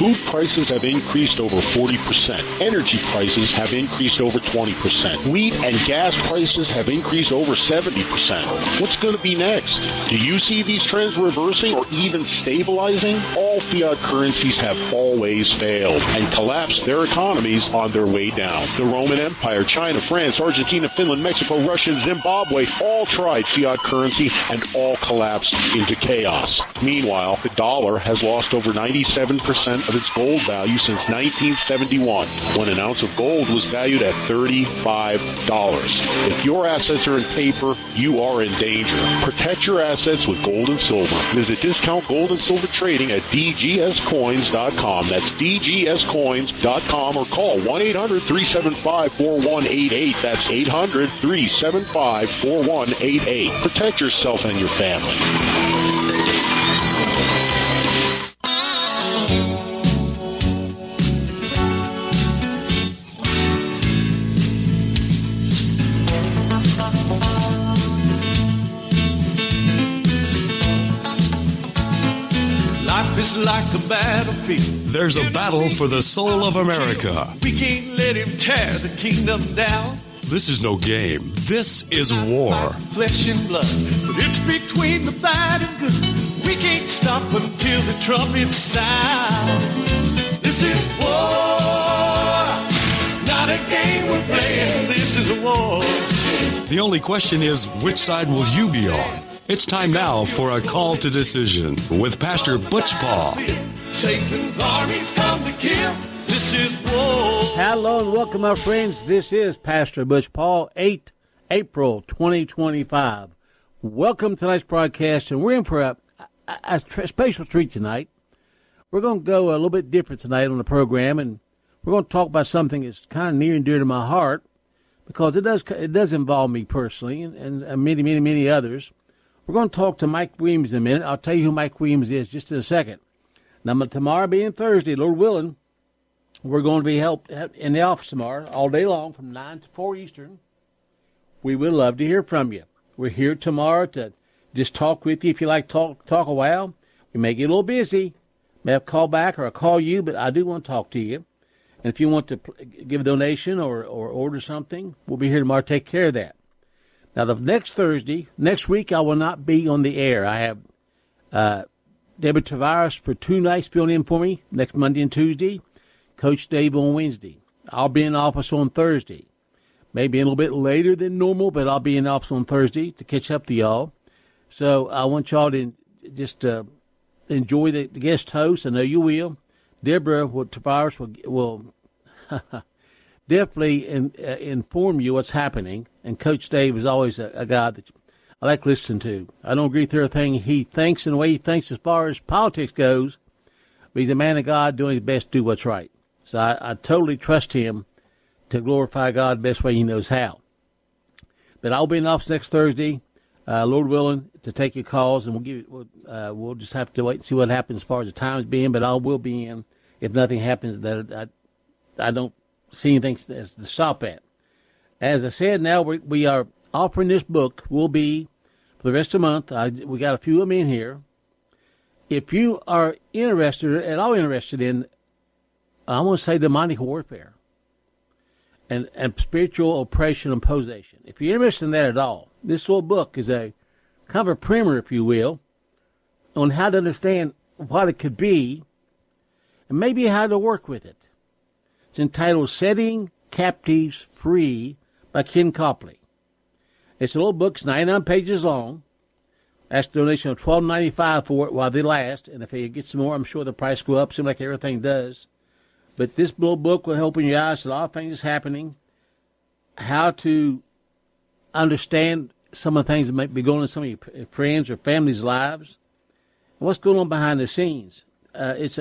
Food prices have increased over 40%. Energy prices have increased over 20%. Wheat and gas prices have increased over 70%. What's going to be next? Do you see these trends reversing or even stabilizing? All fiat currencies have always failed and collapsed their economies on their way down. The Roman Empire, China, France, Argentina, Finland, Mexico, Russia, Zimbabwe all tried fiat currency and all collapsed into chaos. Meanwhile, the dollar has lost over 97% of its gold value since 1971, when an ounce of gold was valued at $35. If your assets are in paper, you are in danger. Protect your assets with gold and silver. Visit Discount Gold and Silver Trading at dgscoins.com. That's dgscoins.com, or call 1-800-375-4188. That's 800-375-4188. Protect yourself and your family. Life is like a battlefield. There's a battle for the soul of America. We can't let him tear the kingdom down. This is no game. This is war. Flesh and blood, but it's between the bad and good. We can't stop until the trumpet sound. This is war, not a game we're playing. This is a war. The only question is, which side will you be on? It's time now for a call to decision with Pastor Butch Paul. Satan's armies come to kill. This is war. Hello and welcome, my friends. This is Pastor Butch Paul, 8 April 2025. Welcome to tonight's broadcast, and we're in for a special treat tonight. We're going to go a little bit different tonight on the program, and we're going to talk about something that's kind of near and dear to my heart, because it does involve me personally and many others. We're going to talk to Mike Williams in a minute. I'll tell you who Mike Williams is just in a second. Now, tomorrow being Thursday, Lord willing, we're going to be helped in the office tomorrow all day long from 9 to 4 Eastern. We would love to hear from you. We're here tomorrow to just talk with you. If you like talk a while, we may get a little busy. May have to call back or I'll call you, but I do want to talk to you. And if you want to give a donation or order something, we'll be here tomorrow to take care of that. Now, the next week, I will not be on the air. I have Deborah Tavares for 2 nights filling in for me, next Monday and Tuesday, Coach Dave on Wednesday. I'll be in office on Thursday. Maybe a little bit later than normal, but I'll be in office on Thursday to catch up to y'all. So I want y'all to just enjoy the guest host. I know you will. Deborah Tavares will definitely inform you what's happening. And Coach Dave is always a guy that I like listening to. I don't agree with everything he thinks and the way he thinks as far as politics goes, but he's a man of God doing his best to do what's right. So I totally trust him to glorify God the best way he knows how. But I'll be in office next Thursday, Lord willing, to take your calls, and we'll just have to wait and see what happens as far as the time's being. But I will be in if nothing happens that I don't see anything to stop at. As I said, now we are offering this book. Will be for the rest of the month. We got a few of them in here. If you are at all interested in, I want to say, demonic warfare and spiritual oppression and possession, if you're interested in that at all, this little book is a kind of a primer, if you will, on how to understand what it could be and maybe how to work with it. It's entitled Setting Captives Free by Ken Copley. It's a little book. It's 99 pages long. Ask a donation of $12.95 for it while they last. And if it gets some more, I'm sure the price will go up. Seems like everything does. But this little book will open your eyes to a lot of things that's happening, how to understand some of the things that might be going on in some of your friends' or families' lives, and what's going on behind the scenes. It's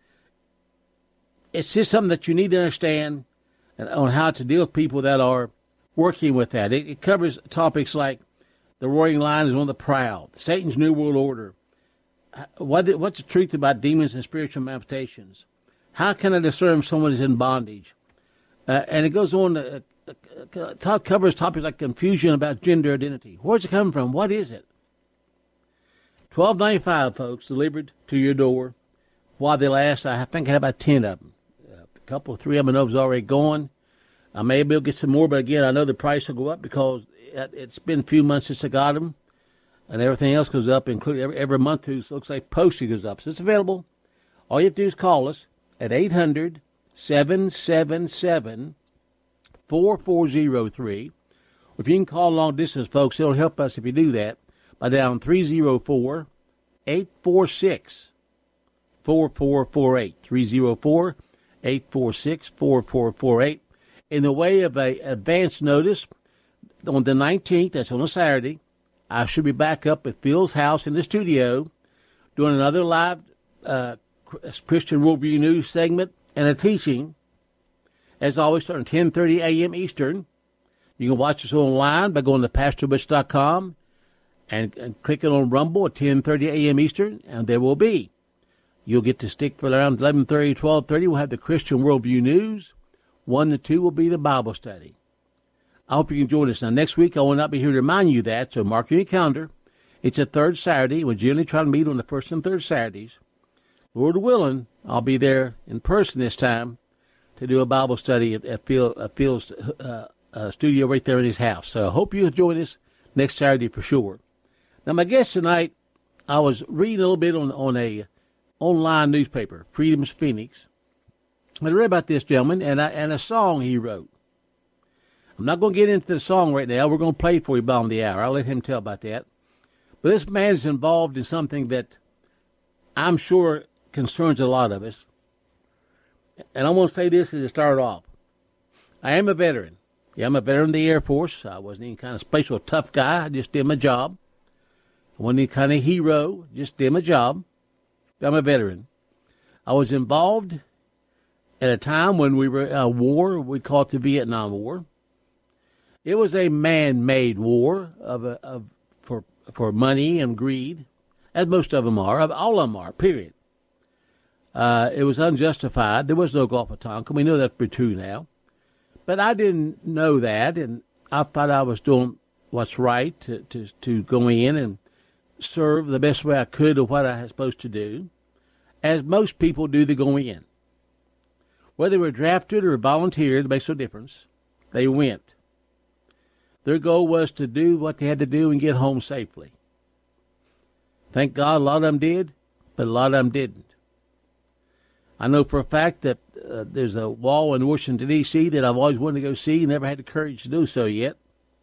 just something that you need to understand on how to deal with people that are working with that. It covers topics like the roaring lion is on the prowl, Satan's New World Order, what's the truth about demons and spiritual manifestations, how can I discern someone is in bondage, and it goes on to covers topics like confusion about gender identity. Where's it coming from? What is it? $12.95, folks, delivered to your door while they last. I think I had about 10 of them. Three of them I know is already going. I may be able to get some more, but again, I know the price will go up because it's been a few months since I got them, and everything else goes up, including every month too. So it looks like postage goes up. So it's available. All you have to do is call us at 800-777-4403. If you can call long distance, folks, it'll help us if you do that by dialing 304-846-4448. 304-846-4448. In the way of an advance notice, on the 19th, that's on a Saturday, I should be back up at Phil's house in the studio doing another live Christian Worldview News segment and a teaching. As always, starting 10:30 a.m. Eastern. You can watch us online by going to PastorButch.com and clicking on Rumble at 10:30 a.m. Eastern, and there will be. You'll get to stick for around 11:30, 12:30. We'll have the Christian Worldview News. 1 to 2 will be the Bible study. I hope you can join us. Now, next week, I will not be here to remind you that, so mark your calendar. It's a third Saturday. We generally try to meet on the first and third Saturdays. Lord willing, I'll be there in person this time to do a Bible study at Phil's studio right there in his house. So I hope you'll join us next Saturday for sure. Now, my guest tonight, I was reading a little bit on a online newspaper, Freedom's Phoenix. I read about this gentleman and a song he wrote. I'm not going to get into the song right now. We're going to play it for you bottom of the hour. I'll let him tell about that. But this man is involved in something that I'm sure concerns a lot of us. And I'm going to say this as it started off. I am a veteran. Yeah, I'm a veteran of the Air Force. I wasn't any kind of special tough guy. I just did my job. I wasn't any kind of hero. Just did my job. I'm a veteran. I was involved at a time when we were in a war. We call it the Vietnam War. It was a man-made war for money and greed, as most of them are. All of them are, period. It was unjustified. There was no Gulf of Tonkin. We know that's pretty true now. But I didn't know that, and I thought I was doing what's right to go in and serve the best way I could of what I was supposed to do, as most people do that go in. Whether they were drafted or volunteered, it makes no difference. They went. Their goal was to do what they had to do and get home safely. Thank God a lot of them did, but a lot of them didn't. I know for a fact that there's a wall in Washington, D.C. that I've always wanted to go see, never had the courage to do so yet.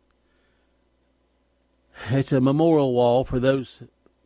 It's a memorial wall for those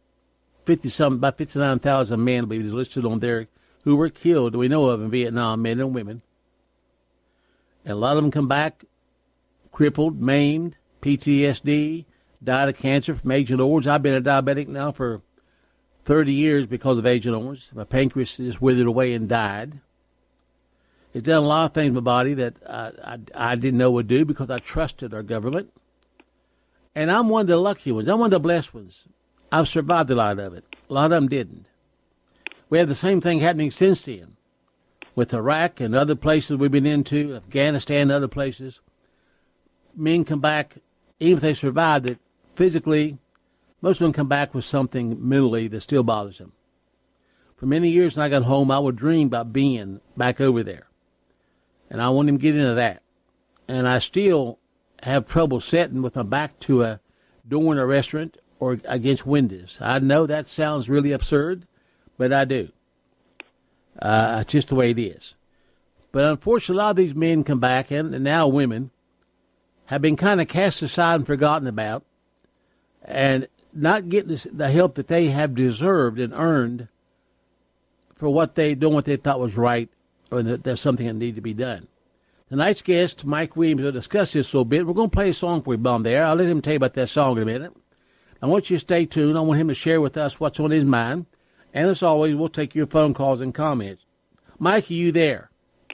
about 59,000 men, I believe, is listed on there, who were killed, we know of in Vietnam, men and women. And a lot of them come back crippled, maimed, PTSD, died of cancer from Agent Orange. I've been a diabetic now for 30 years because of Agent Orange. My pancreas just withered away and died. It's done a lot of things in my body that I didn't know would do because I trusted our government. And I'm one of the lucky ones. I'm one of the blessed ones. I've survived a lot of it. A lot of them didn't. We have the same thing happening since then with Iraq and other places we've been into, Afghanistan and other places. Men come back, even if they survived it physically, most of them come back with something mentally that still bothers them. For many years when I got home, I would dream about being back over there. And I wanted to get into that. And I still have trouble sitting with my back to a door in a restaurant or against windows. I know that sounds really absurd, but I do. It's just the way it is. But unfortunately, a lot of these men come back, and now women, have been kind of cast aside and forgotten about, and not getting the help that they have deserved and earned for what they thought was right, or that there's something that needed to be done. Tonight's guest, Mike Williams, will discuss this a little bit. We're going to play a song for you, Bum, there. I'll let him tell you about that song in a minute. I want you to stay tuned. I want him to share with us what's on his mind. And as always, we'll take your phone calls and comments. Mike, are you there?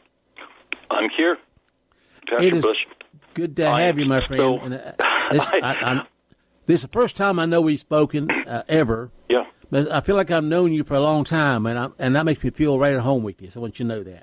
I'm here. Pastor Bush. Good to have you, my friend. This is the first time I know we've spoken ever. Yeah. But I feel like I've known you for a long time, and that makes me feel right at home with you. So I want you to know that.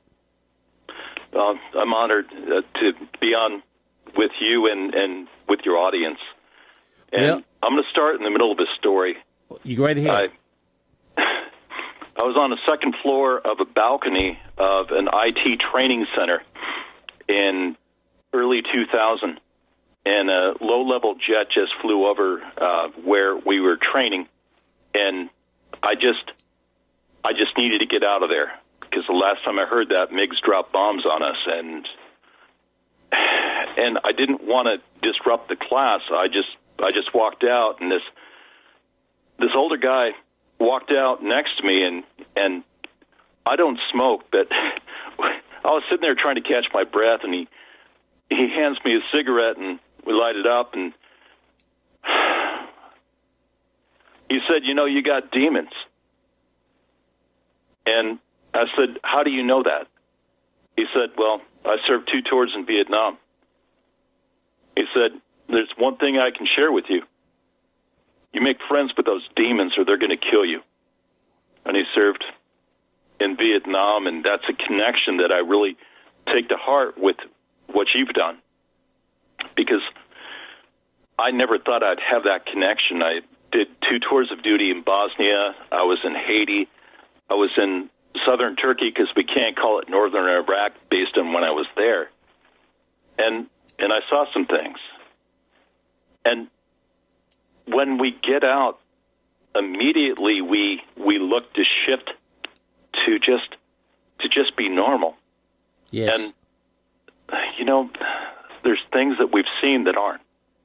I'm honored to be on with you and with your audience. And I'm going to start in the middle of a story. You go right ahead. I was on the second floor of a balcony of an IT training center in early 2000, and a low-level jet just flew over where we were training, and I just needed to get out of there because the last time I heard that, MiGs dropped bombs on us, and I didn't want to disrupt the class. I just walked out, and this older guy walked out next to me, and I don't smoke, but I was sitting there trying to catch my breath, and he hands me a cigarette, and we light it up, and he said, you got demons. And I said, how do you know that? He said, well, I served 2 tours in Vietnam. He said, there's one thing I can share with you. You make friends with those demons or they're going to kill you. And he served in Vietnam, and that's a connection that I really take to heart with what you've done. Because I never thought I'd have that connection. I did 2 tours of duty in Bosnia. I was in Haiti. I was in southern Turkey because we can't call it northern Iraq based on when I was there. And I saw some things. And when we get out, immediately we look to shift to just be normal. Yes. And there's things that we've seen that aren't.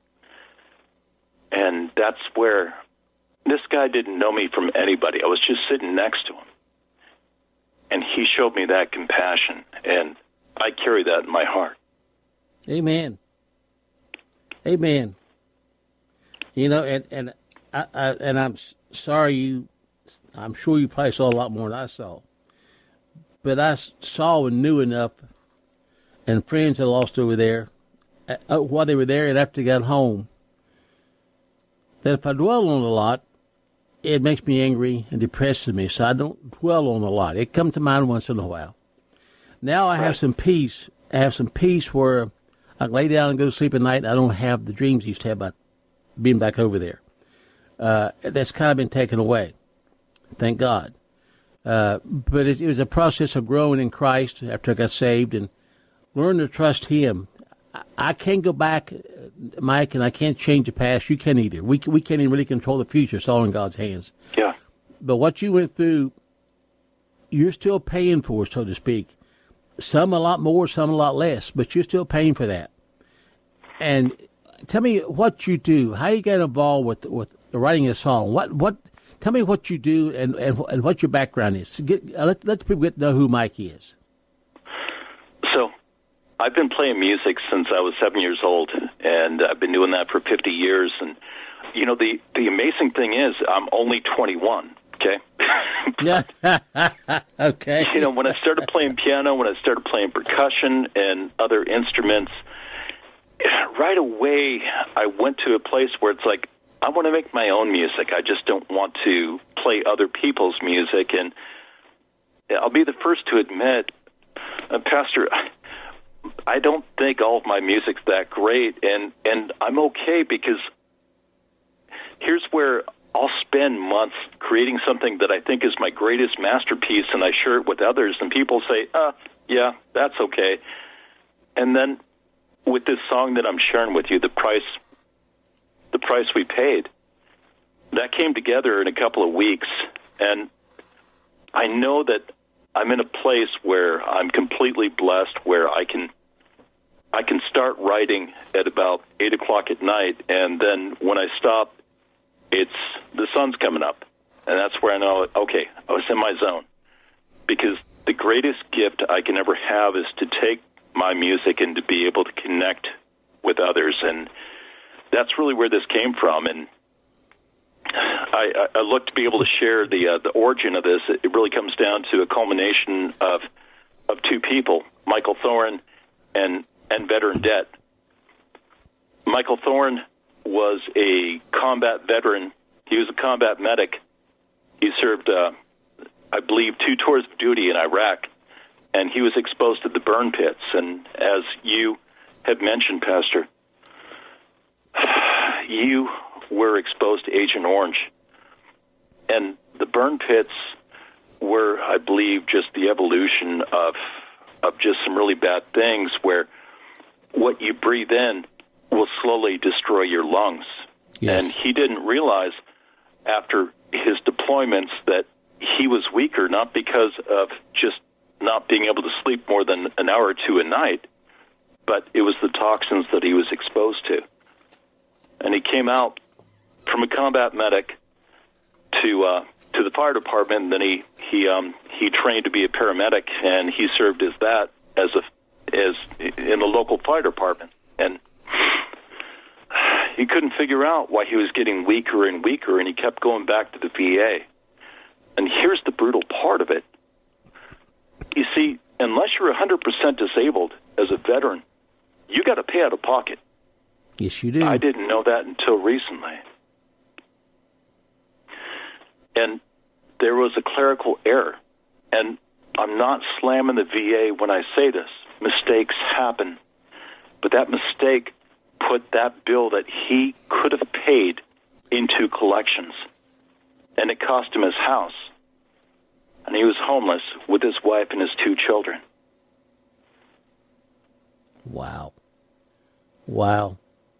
And that's where this guy didn't know me from anybody. I was just sitting next to him. And he showed me that compassion, and I carry that in my heart. Amen. Amen. And I'm sorry I'm sure you probably saw a lot more than I saw. But I saw and knew enough, and friends I lost over there, while they were there and after they got home, that if I dwell on it a lot, it makes me angry and depresses me, so I don't dwell on it a lot. It comes to mind once in a while. Now I have some peace. I have some peace where I can lay down and go to sleep at night, and I don't have the dreams I used to have about being back over there. That's kind of been taken away. Thank God. But it was a process of growing in Christ after I got saved and learn to trust Him. I can't go back, Mike, and I can't change the past. You can't either. We can't even really control the future. It's all in God's hands. Yeah. But what you went through, you're still paying for, so to speak. Some a lot more, some a lot less, but you're still paying for that. And tell me what you do. How you get involved with writing a song? Tell me what you do and what your background is. Let people get to know who Mike is. So, I've been playing music since I was 7 years old, and I've been doing that for 50 years. And the amazing thing is, I'm only 21. Okay. Yeah. Okay. When I started playing piano, when I started playing percussion and other instruments, right away I went to a place where it's like, I want to make my own music. I just don't want to play other people's music. And I'll be the first to admit, Pastor, I don't think all of my music's that great, and I'm okay because here's where I'll spend months creating something that I think is my greatest masterpiece, and I share it with others, and people say, yeah, that's okay. And then with this song that I'm sharing with you, the price we paid, that came together in a couple of weeks, and I know that I'm in a place where I'm completely blessed, where I can start writing at about 8 o'clock at night, and then when I stop, it's the sun's coming up, and that's where I know, okay, I was in my zone. Because the greatest gift I can ever have is to take my music and to be able to connect with others, and that's really where this came from. And I look to be able to share the origin of this. It really comes down to a culmination of 2 people, Michael Thorne and Veteran Det. Michael Thorne was a combat veteran. He was a combat medic. He served, I believe, 2 tours of duty in Iraq, and he was exposed to the burn pits. And as you have mentioned, Pastor, you were exposed to Agent Orange. And the burn pits were, I believe, just the evolution of just some really bad things where what you breathe in will slowly destroy your lungs. Yes. And he didn't realize after his deployments that he was weaker, not because of just not being able to sleep more than an hour or two a night, but it was the toxins that he was exposed to. And he came out from a combat medic to the fire department, and then he trained to be a paramedic, and he served as that as in the local fire department. And he couldn't figure out why he was getting weaker and weaker, and he kept going back to the VA. And here's the brutal part of it. You see, unless you're 100% disabled as a veteran, you got to pay out of pocket. Yes, you do. I didn't know that until recently. And there was a clerical error. And I'm not slamming the VA when I say this. Mistakes happen. But that mistake put that bill that he could have paid into collections. And it cost him his house. And he was homeless with his wife and his 2 children. Wow. Wow.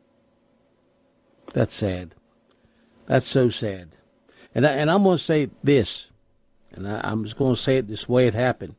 That's sad. That's so sad. And I'm going to say this, and I'm just going to say it this way it happened.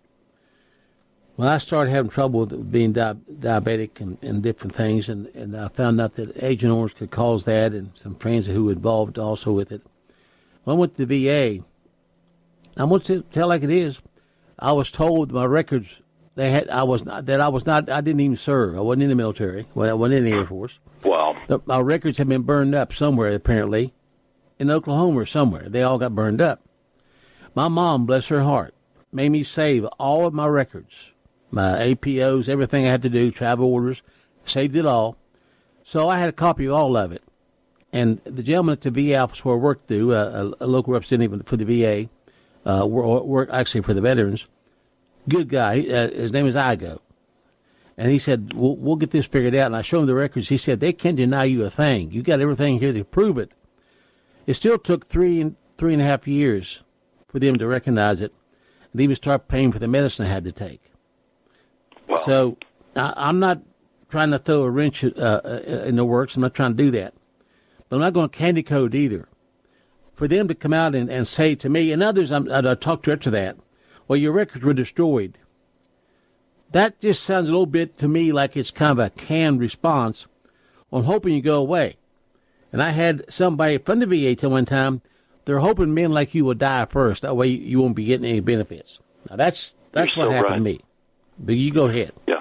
When I started having trouble with being diabetic and different things, and I found out that Agent Orange could cause that, and some friends who were involved also with it. When I went to the VA, I'm going to tell like it is. I was told my records I didn't even serve. I wasn't in the military. Well, I wasn't in the Air Force. Wow. My records had been burned up somewhere, apparently, in Oklahoma or somewhere. They all got burned up. My mom, bless her heart, made me save all of my records, my APOs, everything I had to do, travel orders, saved it all. So I had a copy of all of it. And the gentleman at the VA office where I worked through, a local representative for the VA, work actually for the veterans, good guy. His name is Igo. And he said, we'll get this figured out. And I showed him the records. He said, they can't deny you a thing. You got everything here to prove it. It still took 3.5 years for them to recognize it and even start paying for the medicine I had to take. Wow. So I'm not trying to throw a wrench in the works. I'm not trying to do that. But I'm not going to candy code either. For them to come out and say to me, and others I talked to after that, well, your records were destroyed. That just sounds a little bit to me like it's kind of a canned response on hoping you go away. And I had somebody from the VA tell one time, they're hoping men like you will die first. That way you won't be getting any benefits. Now, that's what happened to me. But you go ahead. Yeah.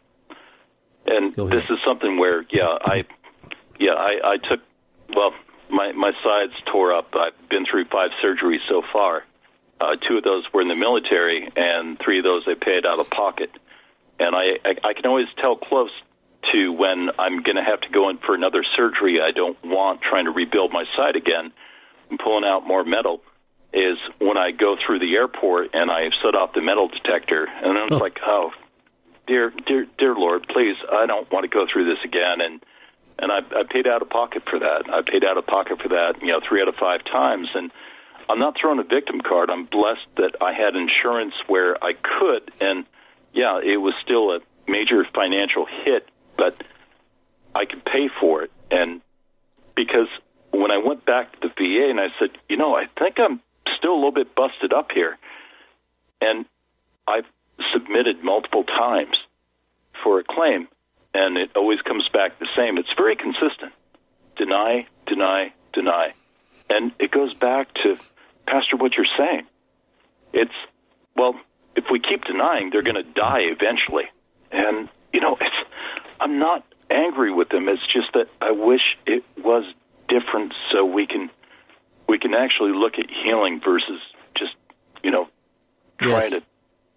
And this is something where, I took, my sides tore up. I've been through 5 surgeries so far. 2 of those were in the military, and 3 of those I paid out of pocket. And I can always tell close to when I'm going to have to go in for another surgery. I don't want trying to rebuild my side again and pulling out more metal is when I go through the airport and I set off the metal detector. And I'm like, oh, dear Lord, please, I don't want to go through this again. And I paid out of pocket for that. I paid out of pocket for that, 3 out of 5 times. And I'm not throwing a victim card. I'm blessed that I had insurance where I could. And, it was still a major financial hit, but I could pay for it. And because when I went back to the VA and I said, I think I'm still a little bit busted up here. And I've submitted multiple times for a claim, and it always comes back the same. It's very consistent. Deny, deny, deny. And it goes back to, Pastor, what you're saying. It's, if we keep denying, they're going to die eventually. And, I'm not angry with them. It's just that I wish it was different so we can actually look at healing versus just, trying to...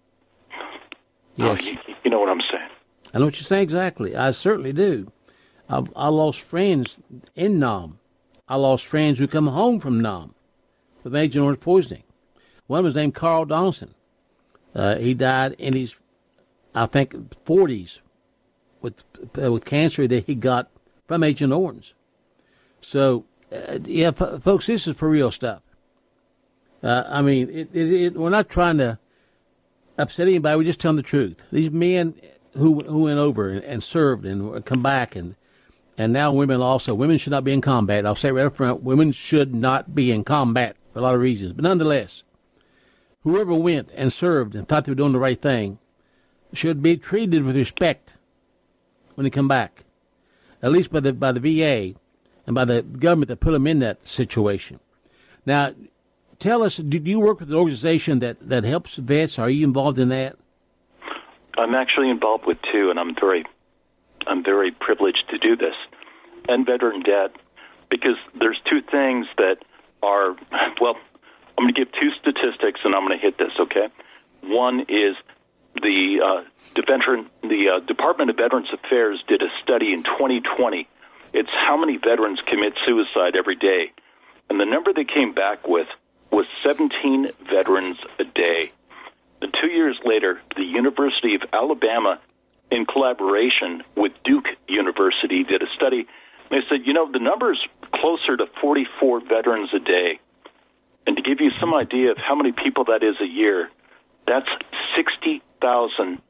Yes. You know what I'm saying? I know what you're saying exactly. I certainly do. I lost friends in Nam. I lost friends who come home from Nam with Agent Orange poisoning. One was named Carl Donaldson. He died in his, I think, 40s with cancer that he got from Agent Orange. So, folks, this is for real stuff. I mean, we're not trying to upset anybody. We're just telling the truth. These men who went over and served and come back, and now women also. Women should not be in combat. I'll say right up front, women should not be in combat for a lot of reasons. But nonetheless, whoever went and served and thought they were doing the right thing should be treated with respect when they come back, at least by the VA and by the government that put them in that situation. Now, tell us, do you work with an organization that helps vets? Are you involved in that? I'm actually involved with two, and I'm very privileged to do this. And Veteran Debt, because there's two things that are, well, I'm going to give two statistics, and I'm going to hit this, okay? One is the Department of Veterans Affairs did a study in 2020. It's how many veterans commit suicide every day. And the number they came back with was 17 veterans a day. And 2 years later, the University of Alabama, in collaboration with Duke University, did a study. And they said, the number's closer to 44 veterans a day. And to give you some idea of how many people that is a year, that's 60,000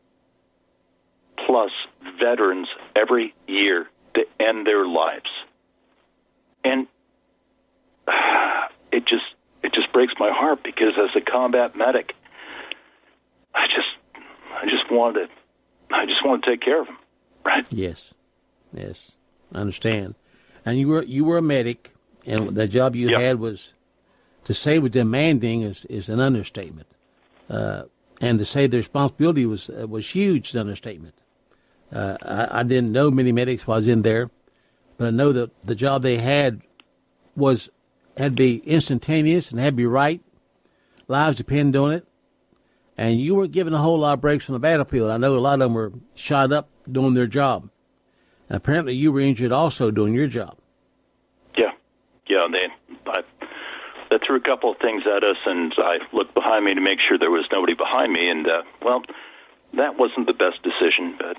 plus veterans every year to end their lives. And it just breaks my heart, because as a combat medic, I just want to take care of them, right? Yes, I understand. And you were a medic, and the job you had was, to say was demanding is an understatement, and to say the responsibility was huge is an understatement. I didn't know many medics while I was in there, but I know that the job they had had to be instantaneous and had to be right. Lives depend on it. And you weren't given a whole lot of breaks on the battlefield. I know a lot of them were shot up doing their job. And apparently you were injured also doing your job. Yeah, they threw a couple of things at us, and I looked behind me to make sure there was nobody behind me. And, that wasn't the best decision. But,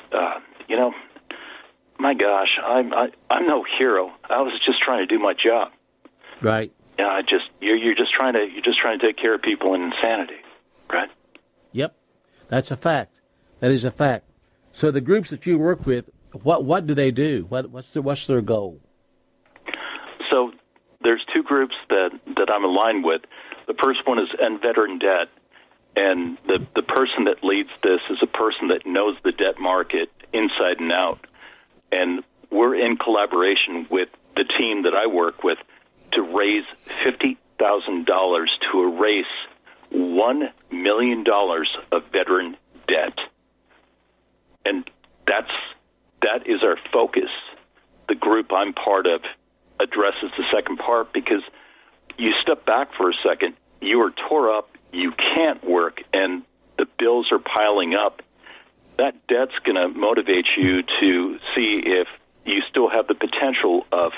my gosh, I'm no hero. I was just trying to do my job. Right. Yeah, you're just trying to take care of people in insanity, right? Yep, that's a fact. That is a fact. So the groups that you work with, what do they do? What's their goal? So there's two groups that I'm aligned with. The first one is End Veteran Debt, and the person that leads this is a person that knows the debt market inside and out. And we're in collaboration with the team that I work with to raise $50,000 to erase $1 million of veteran debt. And that is our focus. The group I'm part of addresses the second part, because you step back for a second, you are tore up, you can't work, and the bills are piling up. That debt's going to motivate you to see if you still have the potential of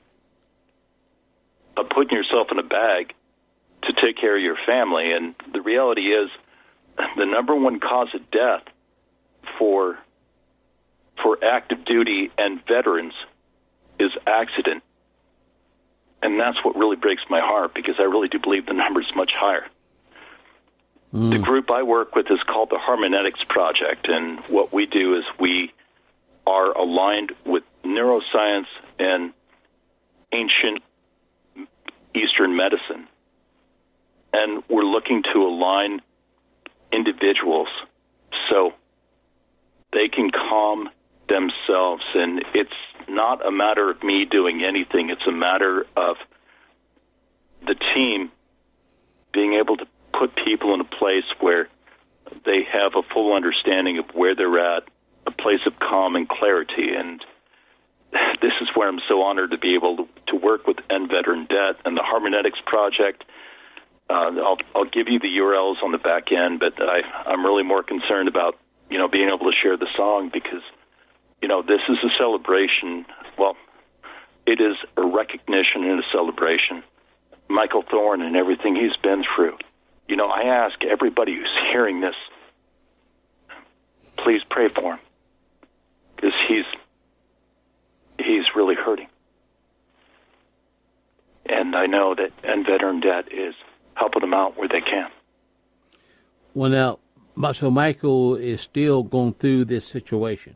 putting yourself in a bag to take care of your family. And the reality is, the number one cause of death for active duty and veterans is accident. And that's what really breaks my heart, because I really do believe the number is much higher. The group I work with is called the Harmonetics Project, and what we do is we are aligned with neuroscience and ancient Eastern medicine. And we're looking to align individuals so they can calm themselves. And it's not a matter of me doing anything. It's a matter of the team being able to put people in a place where they have a full understanding of where they're at, a place of calm and clarity. And this is where I'm so honored to be able to work with End Veteran Debt and the Harmonetics Project. I'll give you the URLs on the back end, but I'm really more concerned about, being able to share the song, because, this is a celebration. Well, it is a recognition and a celebration. Michael Thorne and everything he's been through. I ask everybody who's hearing this, please pray for him, because he's really hurting. And I know that End Veteran Debt is helping them out where they can. Well, now, so Michael is still going through this situation.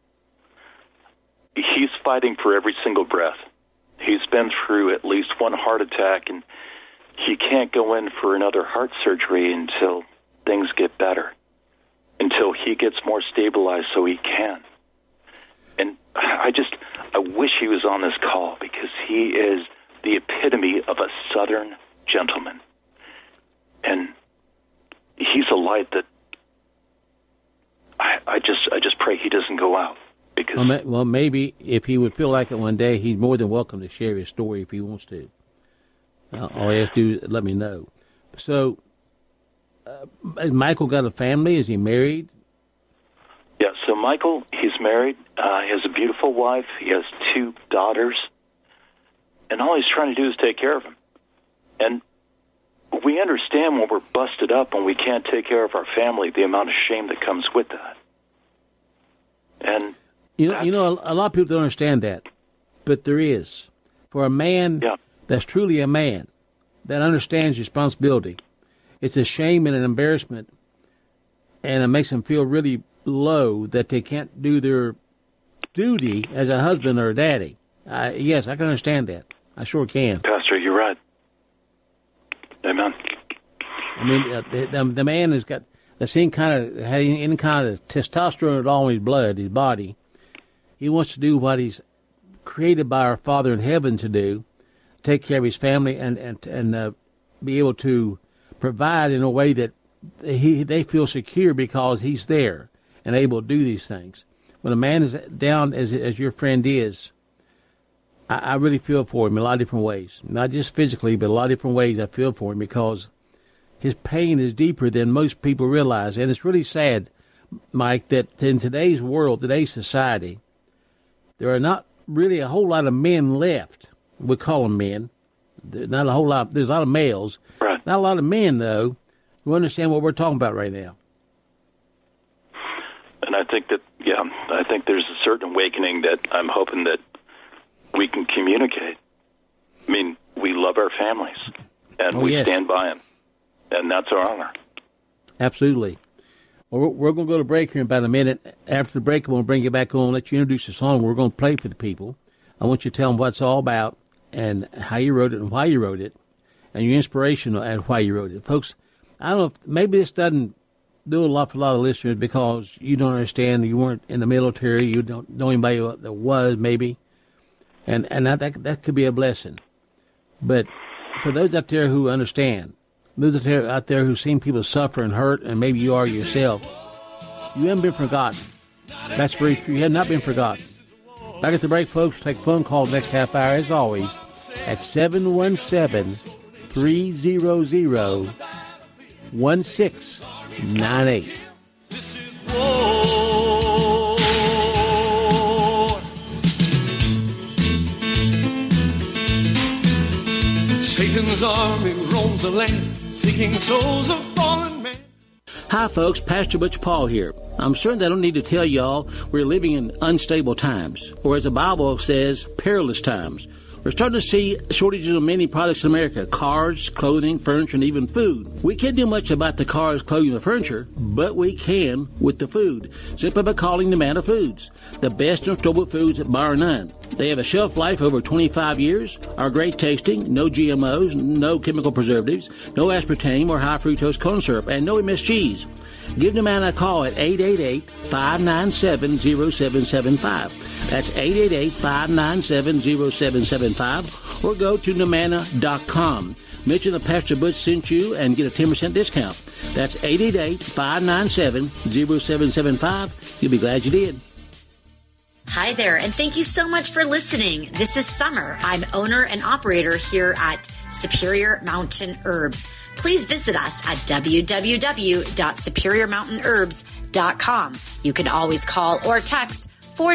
He's fighting for every single breath. He's been through at least one heart attack, and he can't go in for another heart surgery until things get better, until he gets more stabilized so he can. And I wish he was on this call, because he is the epitome of a Southern gentleman. And he's a light that I just pray he doesn't go out. Because well, maybe if he would feel like it one day, he's more than welcome to share his story if he wants to. All he has to do is let me know. So, has Michael got a family? Is he married? Yeah, so Michael, he's married. He has a beautiful wife. He has 2 daughters. And all he's trying to do is take care of them. And we understand when we're busted up and we can't take care of our family, the amount of shame that comes with that. And you know, a lot of people don't understand that, but there is. For a man that's truly a man, that understands responsibility, it's a shame and an embarrassment, and it makes them feel really low that they can't do their duty as a husband or a daddy. Yes, I can understand that. I sure can. Pastor, you're right. Amen. I mean, the man has got the same kind of testosterone at all in his blood, his body. He wants to do what he's created by our Father in heaven to do, take care of his family and be able to provide in a way that they feel secure because he's there and able to do these things. When a man is down as your friend is, I really feel for him in a lot of different ways. Not just physically, but a lot of different ways I feel for him because his pain is deeper than most people realize. And it's really sad, Mike, that in today's world, today's society, there are not really a whole lot of men left. We call them men. Not a whole lot. There's a lot of males. Right. Not a lot of men, though, who understand what we're talking about right now. And I think there's a certain awakening that I'm hoping that we can communicate. I mean, we love our families, and we stand by them, and that's our honor. Absolutely. Well, we're going to go to break here in about a minute. After the break, I'm going to bring you back on, let you introduce the song we're going to play for the people. I want you to tell them what it's all about and how you wrote it and why you wrote it and your inspiration and why you wrote it. Folks, I don't know, maybe this doesn't do a lot for a lot of listeners because you don't understand, you weren't in the military, you don't know anybody that was, maybe. And that could be a blessing. But for those out there who understand, those out there who've seen people suffer and hurt, and maybe you are yourself, you haven't been forgotten. That's very true. You have not been forgotten. Back at the break, folks. Take phone calls next half hour, as always, at 717-300-1698. Satan's army roams the land, seeking souls of fallen men. Hi, folks. Pastor Butch Paul here. I'm certain I don't need to tell y'all we're living in unstable times, or as the Bible says, perilous times. We're starting to see shortages of many products in America: cars, clothing, furniture, and even food. We can't do much about the cars, clothing, and furniture, but we can with the food, simply by calling Nomana Foods, the best in stable foods bar none. They have a shelf life over 25 years, are great tasting, no GMOs, no chemical preservatives, no aspartame or high fructose corn syrup, and no MSGs. Give Nomana a call at 888-597-0775. That's 888-597-0775, or go to Nomana.com. Mention that Pastor Butch sent you and get a 10% discount. That's 888-597-0775. You'll be glad you did. Hi there, and thank you so much for listening. This is Summer. I'm owner and operator here at Superior Mountain Herbs. Please visit us at www.superiormountainherbs.com. You can always call or text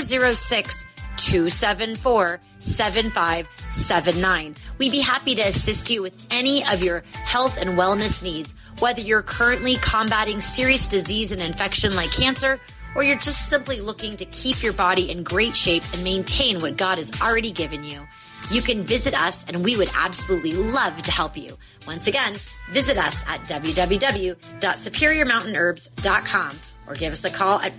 406-274-7579. We'd be happy to assist you with any of your health and wellness needs, whether you're currently combating serious disease and infection like cancer, or you're just simply looking to keep your body in great shape and maintain what God has already given you. You can visit us, and we would absolutely love to help you. Once again, visit us at www.superiormountainherbs.com or give us a call at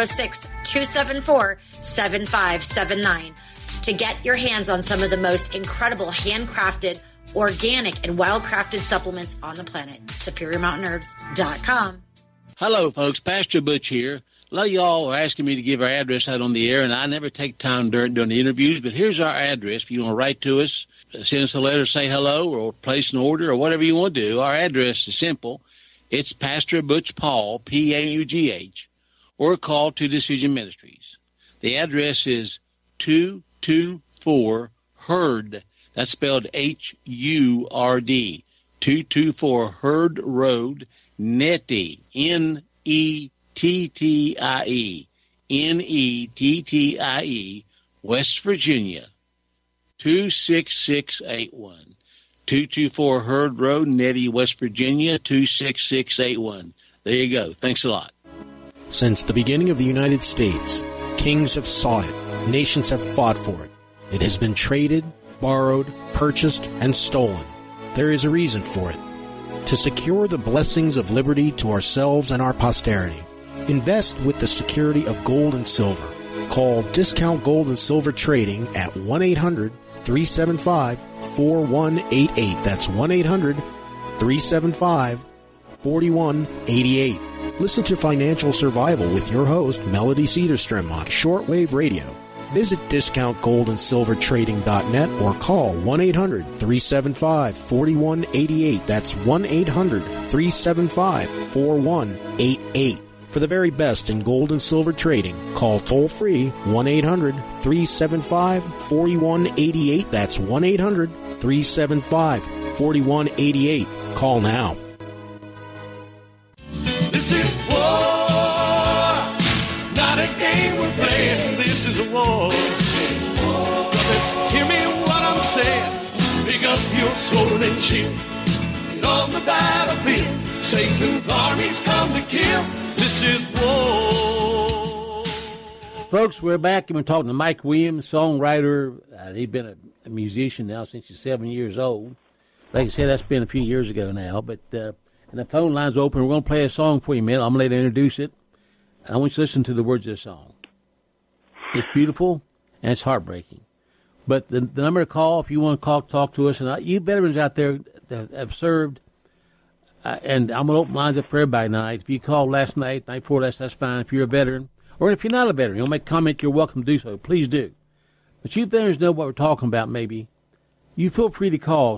406-274-7579 to get your hands on some of the most incredible handcrafted, organic, and wild-crafted supplements on the planet. SuperiorMountainHerbs.com. Hello, folks. Pastor Butch here. A lot of y'all are asking me to give our address out on the air, and I never take time during the interviews, but here's our address. If you want to write to us, send us a letter, say hello, or place an order, or whatever you want to do, our address is simple. It's Pastor Butch Paul, P-A-U-G-H, or call Two Decision Ministries. The address is 224 Hurd. That's spelled H-U-R-D. 224 Hurd Road, Nettie, N-E-T-T-I-E, N-E-T-T-I-E, West Virginia, 26681. 224 Hurd Road, Nettie, West Virginia, 26681. There you go. Thanks a lot. Since the beginning of the United States, kings have sought it. Nations have fought for it. It has been traded, borrowed, purchased, and stolen. There is a reason for it. To secure the blessings of liberty to ourselves and our posterity, invest with the security of gold and silver. Call Discount Gold and Silver Trading at 1-800-375-4188. That's 1-800-375-4188. Listen to Financial Survival with your host, Melody Cedarstrom, on Shortwave Radio. Visit DiscountGoldandSilverTrading.net or call 1-800-375-4188. That's 1-800-375-4188. For the very best in gold and silver trading, call toll-free 1-800-375-4188. That's 1-800-375-4188. Call now. This is war, not a game we're playing. This is a war. Brother, hear me what I'm saying. Pick up your sword and shield. Get on the battlefield. Satan's armies come to kill. This is war. Folks, we're back and we're talking to Mike Williams, songwriter. He's been a musician now since he's 7 years old. Like I said, that's been a few years ago now. But and the phone line's open. We're going to play a song for you, man. I'm going to let you introduce it. And I want you to listen to the words of the song. It's beautiful and it's heartbreaking. But the number to call if you want to talk to us, and you veterans out there that have served, and I'm going to open lines up for everybody tonight. If you called last night, night before last, that's fine. If you're a veteran, or if you're not a veteran, you'll make a comment, you're welcome to do so. Please do. But you veterans know what we're talking about, maybe. You feel free to call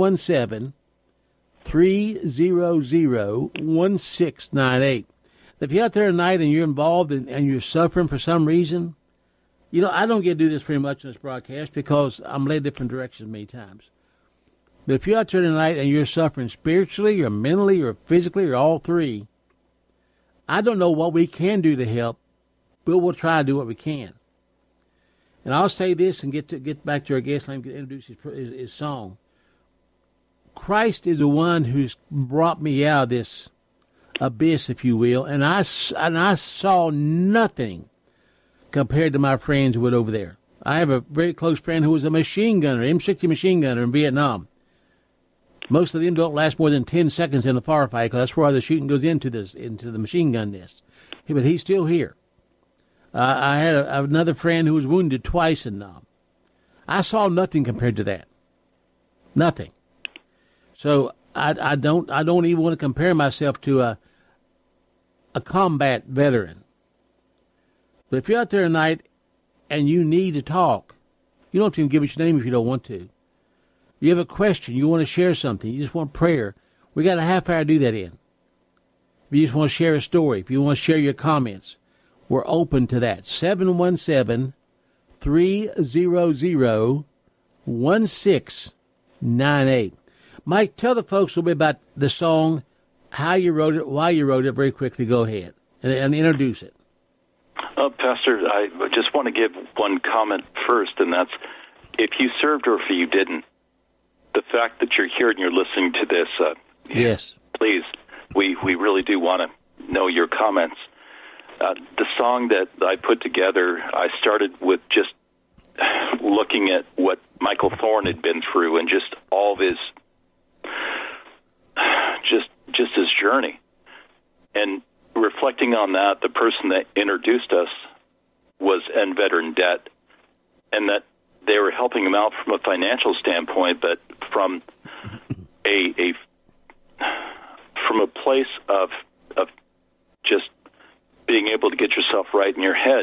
717-300-1698. If you're out there tonight and you're involved and you're suffering for some reason, you know, I don't get to do this very much in this broadcast because I'm led different directions many times. But if you're out there tonight and you're suffering spiritually or mentally or physically or all three, I don't know what we can do to help, but we'll try to do what we can. And I'll say this and get back to our guest. Let him introduce his song. Christ is the one who's brought me out of this abyss, if you will, and I saw nothing compared to my friends who were over there. I have a very close friend who was a machine gunner, M60 machine gunner in Vietnam. Most of them don't last more than 10 seconds in a firefight because that's where the shooting goes into the machine gun nest. But he's still here. I had another friend who was wounded twice in Nam. I saw nothing compared to that. Nothing. So I don't even want to compare myself to a combat veteran. But if you're out there tonight and you need to talk, you don't have to even give us your name if you don't want to. You have a question, you want to share something, you just want prayer, we got a half hour to do that in. If you just want to share a story, if you want to share your comments, we're open to that. 717-300-1698. Mike, tell the folks a little bit about the song, how you wrote it, why you wrote it, very quickly. Go ahead and introduce it. Pastor, I just want to give one comment first, and that's if you served or if you didn't, the fact that you're here and you're listening to this, yes, please, we really do want to know your comments. The song that I put together, I started with just looking at what Michael Thorne had been through, and just all of his, just his journey. And reflecting on that, the person that introduced us was End Veteran Debt, and that they were helping him out from a financial standpoint, but from a place of just being able to get yourself right in your head.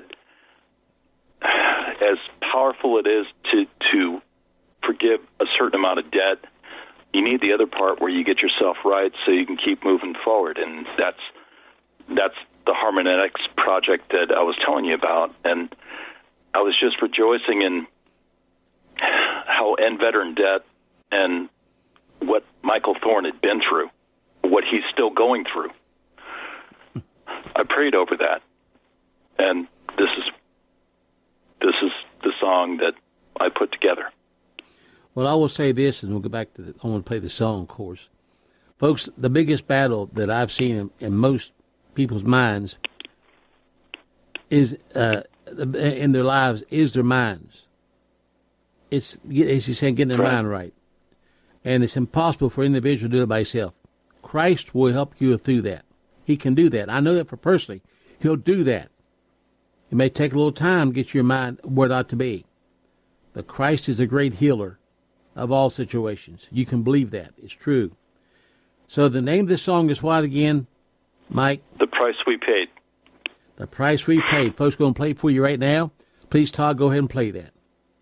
As powerful it is to forgive a certain amount of debt, you need the other part where you get yourself right so you can keep moving forward, and that's the Harmonetics project that I was telling you about. And I was just rejoicing in how End Veteran Debt and what Michael Thorne had been through, what he's still going through. I prayed over that, and this is the song that I put together. Well, I will say this, and we'll go back to I want to play the song, of course. Folks, the biggest battle that I've seen in most people's minds is in their lives is their minds. It's, as he's saying, getting their mind right. And it's impossible for an individual to do it by himself. Christ will help you through that. He can do that. I know that for personally. He'll do that. It may take a little time to get your mind where it ought to be. But Christ is a great healer of all situations. You can believe that. It's true. So the name of this song is what again, Mike? The Price We Paid. The Price We Paid. Folks, going to play it for you right now. Please, Todd, go ahead and play that.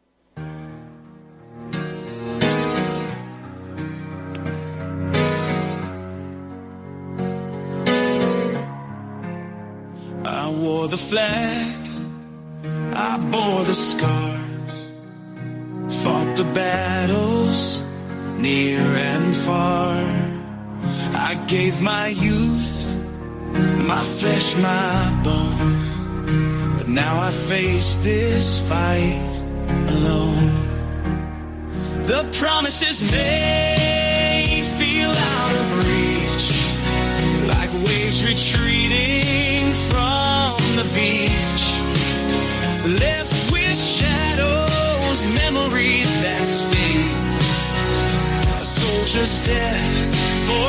I wore the flag, I bore the scars, fought the battles near and far. I gave my youth, my flesh, my bone, but now I face this fight alone. The promises made feel out of reach, like waves retreating from the beach, left with shadows, memories that sting, a soldier's dead for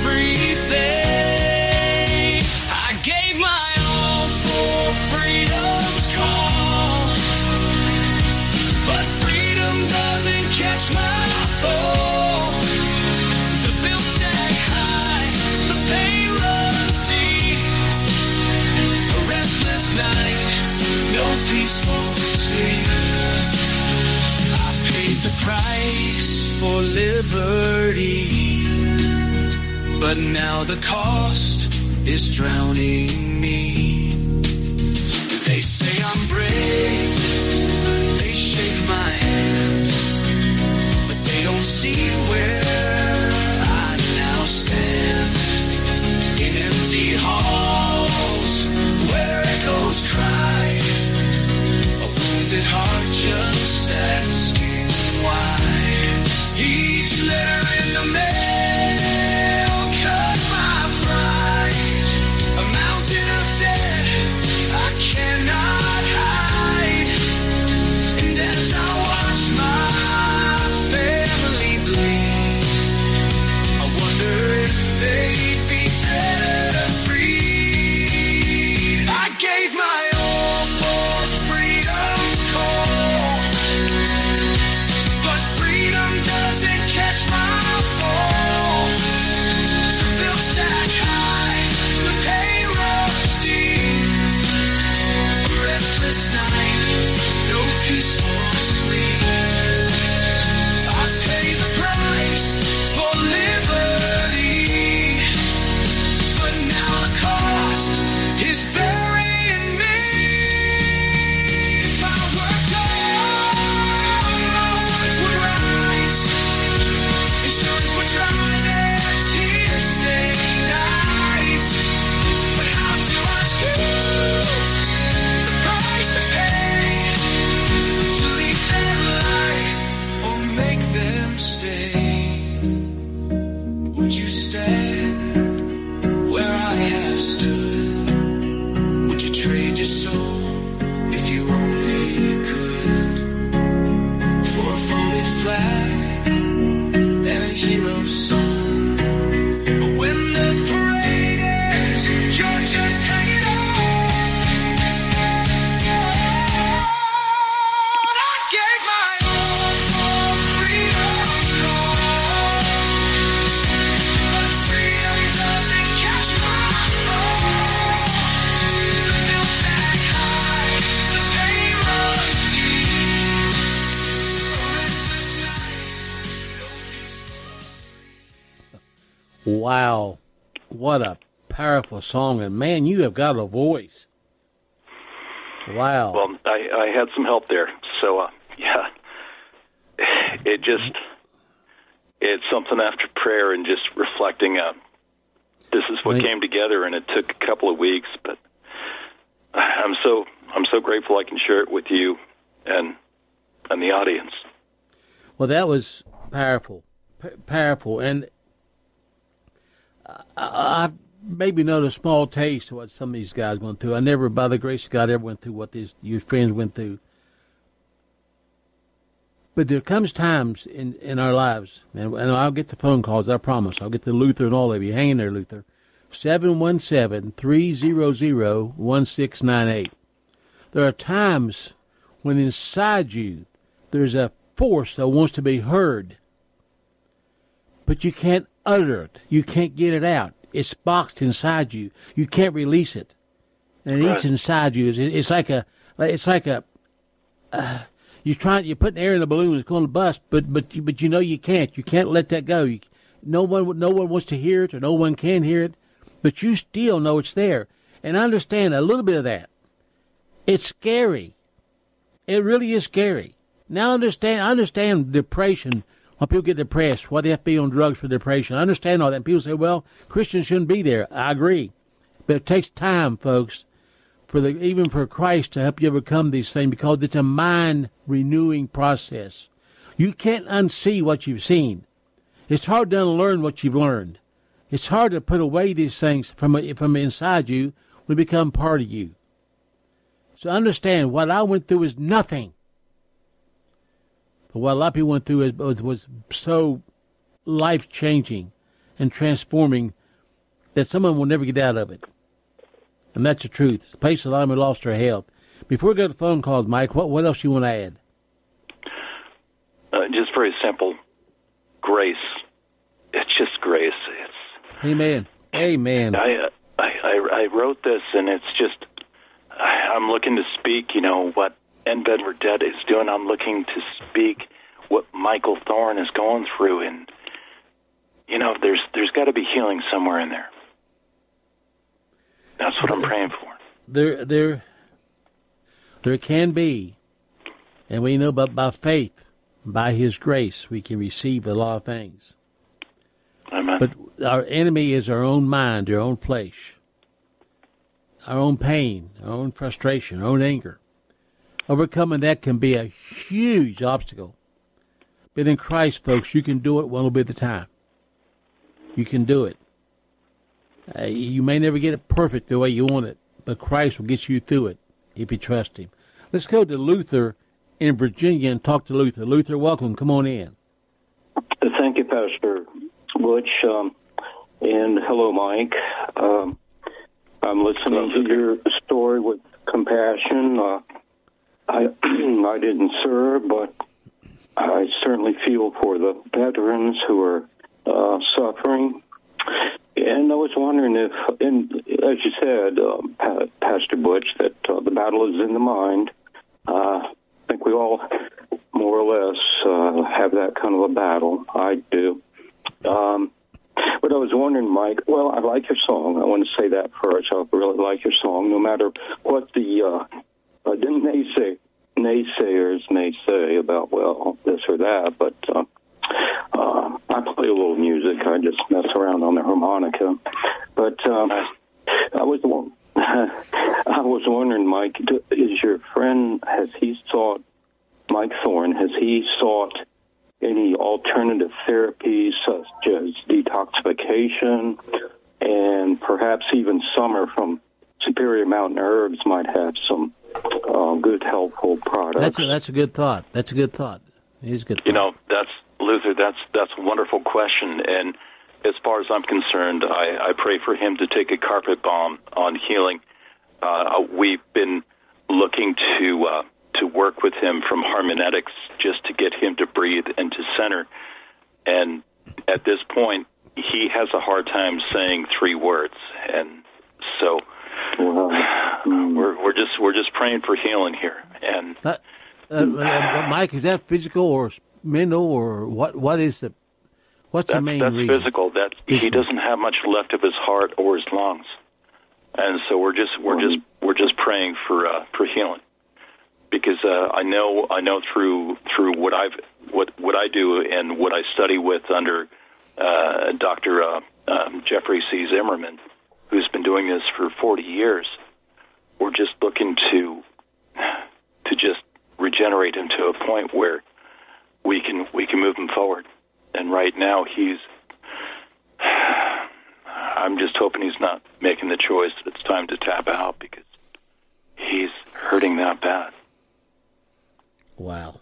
everything. I gave my all for freedom's call, but freedom doesn't catch my fall. The bills stack high, the pain runs deep, a restless night, no peaceful sleep. I paid the price for liberty, but now the cost is drowning me. They say I'm brave, they shake my hand, but they don't see where I now stand. In empty halls where echoes cry, a wounded heart just asking why. Each letter in the mail cut my pride, a mountain of debt I cannot hide. And as I watch my family bleed, I wonder if they'd be better freed. I gave my all for freedom's call, but freedom doesn't catch my fall. The bills stack high, the pain runs deep, a restless night, no peaceful sleep. I pay the price for liberty, but now the cost is burying me. If I were gone, my wife would rise, insurance would dry their tear-stained eyes. But how do I choose the price to pay, to leave them light or make them stay? Would you stand where I have stood? Would you trade your soul if you only could for a phony Wow. What a powerful song. And, man, you have got a voice. Wow. Well, I had some help there. So, yeah, it's something after prayer and just reflecting. This is what came together, and it took a couple of weeks, but I'm so grateful I can share it with you and the audience. Well, that was powerful, and I've maybe known a small taste of what some of these guys went through. I never, by the grace of God, ever went through what your friends went through. But there comes times in our lives, and I'll get the phone calls, I promise. I'll get the Luther and all of you. Hang in there, Luther. 717-300-1698. There are times when inside you there's a force that wants to be heard, but you can't utter it. You can't get it out. It's boxed inside you. You can't release it, and it eats inside you. It's like a you're putting air in a balloon. It's going to bust, but you know you can't. You can't let that go. No one wants to hear it, or no one can hear it, but you still know it's there. And I understand a little bit of that. It's scary. It really is scary. Now I understand depression. When people get depressed, why they have to be on drugs for depression. I understand all that. And people say, well, Christians shouldn't be there. I agree. But it takes time, folks, even for Christ to help you overcome these things, because it's a mind-renewing process. You can't unsee what you've seen. It's hard to unlearn what you've learned. It's hard to put away these things from inside you when they become part of you. So understand, what I went through is nothing. But what a lot of people went through was so life-changing and transforming that some of them will never get out of it. And that's the truth. It's a place a lot of them lost their health. Before we go to the phone calls, Mike, what else you want to add? Just very simple. Grace. It's just grace. Amen. Amen. I wrote this, and it's just, I'm looking to speak, what N. Bedford Dead is doing. I'm looking to speak what Michael Thorne is going through, and there's got to be healing somewhere in there. That's what I'm praying for. There can be, and we know, but by faith, by His grace, we can receive a lot of things. Amen. But our enemy is our own mind, our own flesh, our own pain, our own frustration, our own anger. Overcoming that can be a huge obstacle. But in Christ, folks, you can do it one little bit at a time. You can do it. You may never get it perfect the way you want it, but Christ will get you through it if you trust Him. Let's go to Luther in Virginia and talk to Luther. Luther, welcome. Come on in. Thank you, Pastor Butch. And hello, Mike. I'm listening to your story with compassion. I didn't serve, but I certainly feel for the veterans who are suffering. And I was wondering if, as you said, Pastor Butch, that the battle is in the mind. I think we all more or less have that kind of a battle. I do. But I was wondering, Mike, well, I like your song. I want to say that first. I really like your song, no matter what the naysayers may say about, well, this or that. But I play a little music. I just mess around on the harmonica. But I was wondering, Mike, is your friend, Mike Thorne, has he sought any alternative therapies such as detoxification, and perhaps even Summer from Superior Mountain Herbs might have some good, helpful products? That's a good thought. That's a good thought. It's a good thought. Luther, that's a wonderful question. And as far as I'm concerned, I pray for him to take a carpet bomb on healing. We've been looking to work with him from Harmonetics just to get him to breathe and to center. And at this point, he has a hard time saying 3 words. And so we're just praying for healing here. And Mike, is that physical or mental, or what is the What's the main that's reason? Physical. That he doesn't have much left of his heart or his lungs, and so we're just praying for healing, because I know through what I do and what I study with under Dr. Jeffrey C. Zimmerman, who's been doing this for 40 years. We're just looking to just regenerate him to a point where we can move him forward. And right now I'm just hoping he's not making the choice that it's time to tap out, because he's hurting that bad. Wow.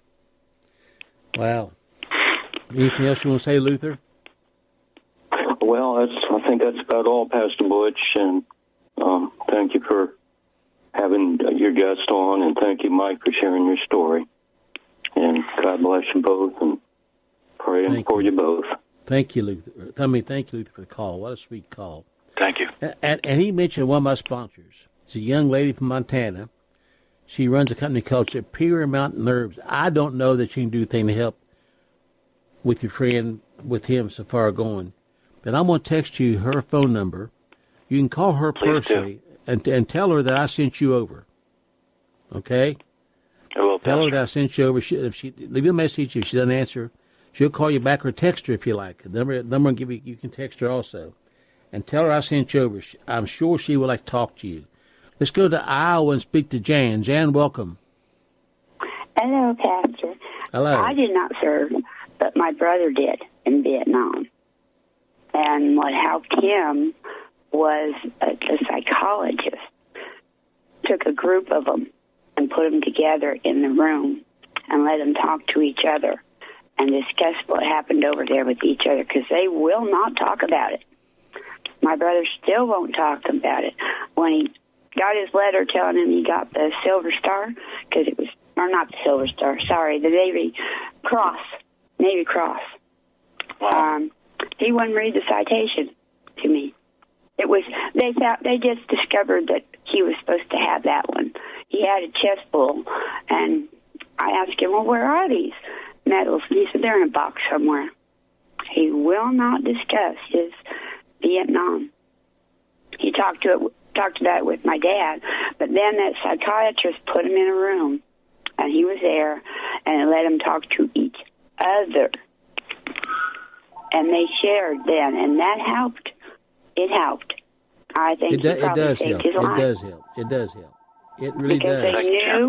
Anything else you want to say, Luther? Well, I think that's about all, Pastor Butch, and thank you for having your guest on, and thank you, Mike, for sharing your story. And God bless you both, and praying for you both. Thank you, Luther. Thank you, Luther, for the call. What a sweet call. Thank you. And he mentioned one of my sponsors. It's a young lady from Montana. She runs a company called Superior Mountain Herbs. I don't know that she can do anything to help with your friend, with him so far going. But I'm going to text you her phone number. You can call her personally and tell her that I sent you over. Okay? Tell her that I sent you over. If she leave you a message, if she doesn't answer, she'll call you back or text her if you like. The number I'll give you, you can text her also. And tell her I sent you over. I'm sure she would like to talk to you. Let's go to Iowa and speak to Jan. Jan, welcome. Hello, Pastor. Hello. I did not serve, but my brother did in Vietnam. And what helped him was a psychologist took a group of them and put them together in the room and let them talk to each other and discuss what happened over there with each other, because they will not talk about it. My brother still won't talk about it. When he got his letter telling him he got the Silver Star, because it was, or not the Silver Star, sorry, the Navy Cross. Wow. He wouldn't read the citation to me. It was, they just discovered that he was supposed to have that one. He had a chest full, and I asked him, well, where are these medals? And he said, they're in a box somewhere. He will not discuss his Vietnam. He talked to that with my dad, but then that psychiatrist put him in a room, and he was there, and let him talk to each other. And they shared then, and that helped. It helped. I think it does help. It does help. It really does. Because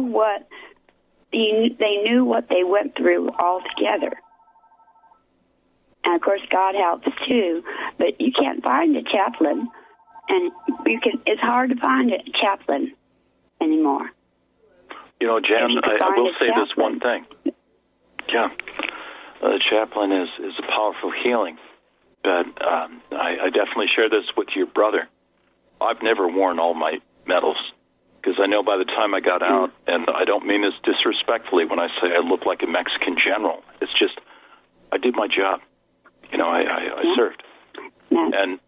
they knew what they went through all together. And of course, God helps too. But you can't find a chaplain, and it's hard to find a chaplain anymore. You know, Jan, I will say this one thing. Yeah, the chaplain is a powerful healing. But I definitely share this with your brother. I've never worn all my medals, because I know by the time I got out, and I don't mean this disrespectfully when I say I look like a Mexican general. It's just I did my job. You know, I served. And